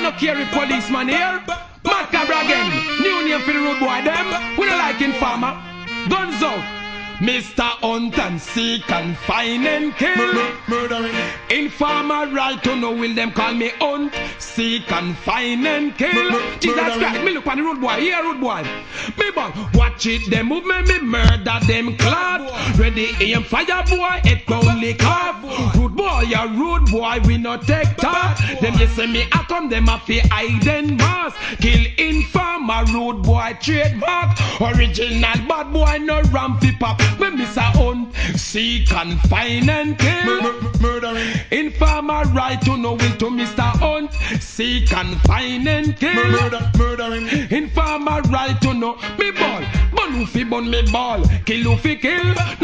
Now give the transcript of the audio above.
no carry policeman here. Macabre again. New name for the road boy them. We don't like informer. Guns out. Mr. Hunt and seek and find and kill. Murdering. Informer right to know will them call me Hunt, seek and find and kill. Jesus Christ, me look on the road boy, yeah road boy. Me boy, watch it, them move me murder them clad. Ready aim fire boy, it only cough. Rude boy, a rude boy, we no take talk. Them you say me I come, them a fi hide and mask. Kill informer, rude boy, trademark. Original bad boy, no rampy pop. Me Mr. Hunt, seek and find and kill. Murdering. Informer right to know will to Mr. Hunt, seek and find and kill. Murdering. Informer right to know me ball, bun who fi bun me ball, kill who fi kill.